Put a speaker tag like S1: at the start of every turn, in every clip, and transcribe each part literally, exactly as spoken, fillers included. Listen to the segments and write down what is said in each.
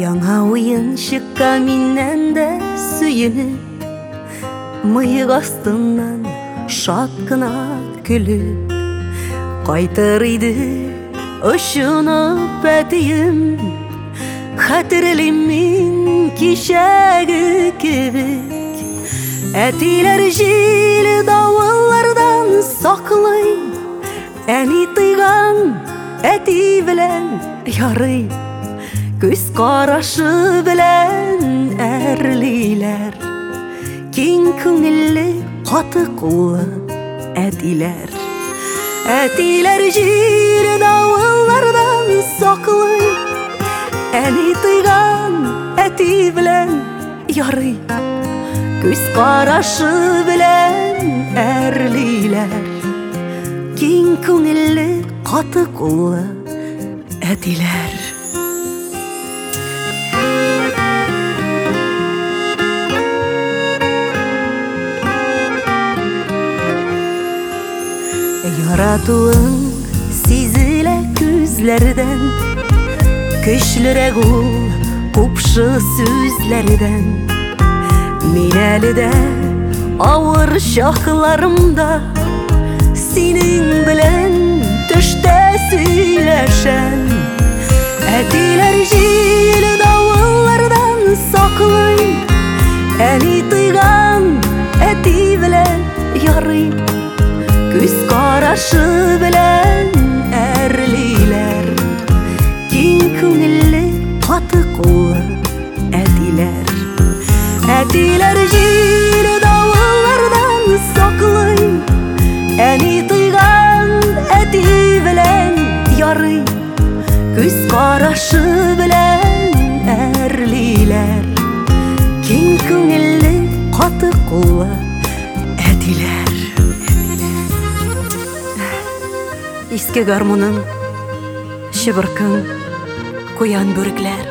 S1: Яңа уен шыққа миннен дә сүйініп, мыйық астынан шат кына күліп, қайтыр иді ұшынып әтейім, хәтерлим мин кишәге кебек. Әтиләр җил давыллардан саклый, әни тыйган әти белән ярый, күз карашы белән әрлиләр, киң күңелле каты куллы әтиләр. Әтиләр җил давыллардан саклый, әни тыйган әти белән ярый, күз карашы белән әрлиләр, киң күңелле каты куллы әтиләр. Яратуың сизелә күзләрдән, көчлерәк ул купшы сүзләрдән. Мин әле дә авыр чакларымда синең белән төштә сөйләшәм. Әтиләр җил давыллардан саклый, әни тыйган әти белән ярый, күз карашы белән әрлиләр, киң күңелле каты куллы әтиләр. Әтиләр җил давыллардан саклый, әни тыйган әти белән ярый, күз карашы белән әрлиләр, киң күңелле каты куллы әтиләр. Иске гармуның, шыбыркың, куян бүрекләр,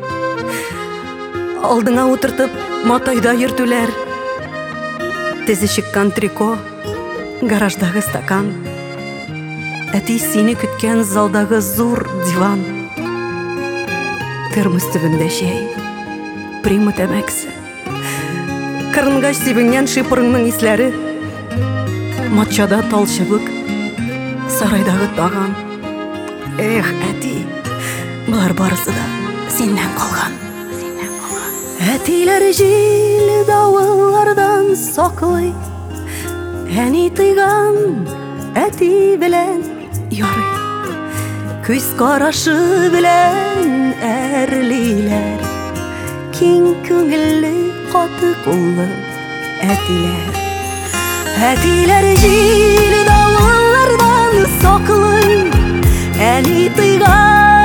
S1: алдыңа утыртып матайда йөртүләр, тезе чыккан трико, гараждагы стакан, әти сине көткән залдагы зур диван, термос төбендә чәй, прима тәмәкесе, кырынгач сибенгән шыпырыңның исләре, матчада талчыбык, сарайдагы таган. Эх, әти, булар барысы да синнән калган. Әтиләр җил давыллардан саклый, әни тыйган әти белән ярый, күз карашы белән әрлиләр, киң күңелле каты куллы әтиләр. Әтиләр җил давыллардан саклый, әни тыйган